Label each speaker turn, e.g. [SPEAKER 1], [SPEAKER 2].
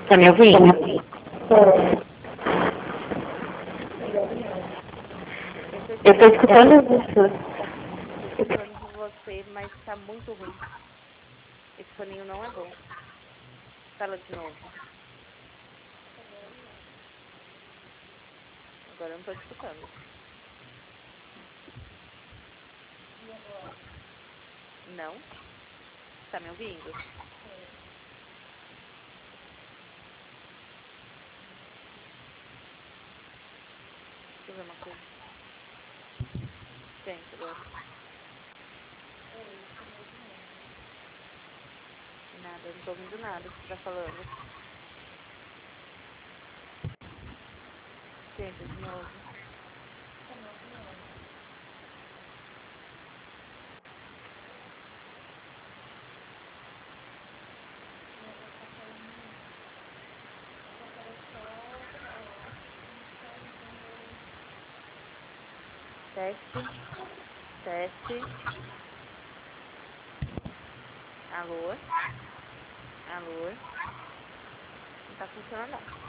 [SPEAKER 1] Tá me ouvindo? Eu tô escutando você.
[SPEAKER 2] Tô escutando você, mas tá muito ruim. Esse foninho não é bom. Fala de novo. Agora eu não tô te escutando. Não? Tá me ouvindo? Deixa eu ver uma coisa. Tenta agora. Nada, eu não tô ouvindo nada que você tá falando. Tenta de novo. Teste. Teste. Alô? Alô? Não tá funcionando não.